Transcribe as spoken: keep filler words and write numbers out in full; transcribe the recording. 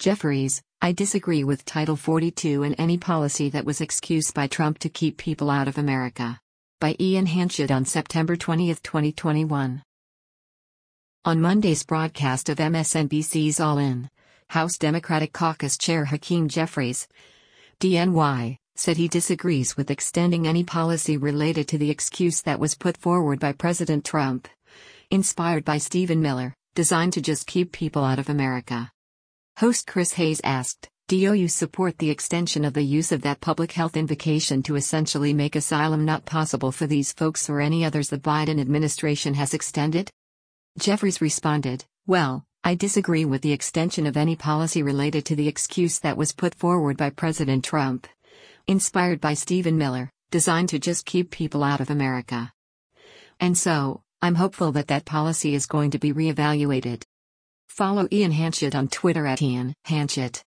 Jeffries, I disagree with Title forty-two and any policy that was excused by Trump to keep people out of America. By Ian Hanchett on September twentieth, twenty twenty-one. On Monday's broadcast of M S N B C's All In, House Democratic Caucus Chair Hakeem Jeffries, D N Y, said he disagrees with extending any policy related to the excuse that was put forward by President Trump, inspired by Stephen Miller, designed to just keep people out of America. Host Chris Hayes asked, "Do you support the extension of the use of that public health invocation to essentially make asylum not possible for these folks or any others the Biden administration has extended?" Jeffries responded, "Well, I disagree with the extension of any policy related to the excuse that was put forward by President Trump, inspired by Stephen Miller, designed to just keep people out of America. And so, I'm hopeful that that policy is going to be reevaluated." Follow Ian Hanchett on Twitter at Ian Hanchett.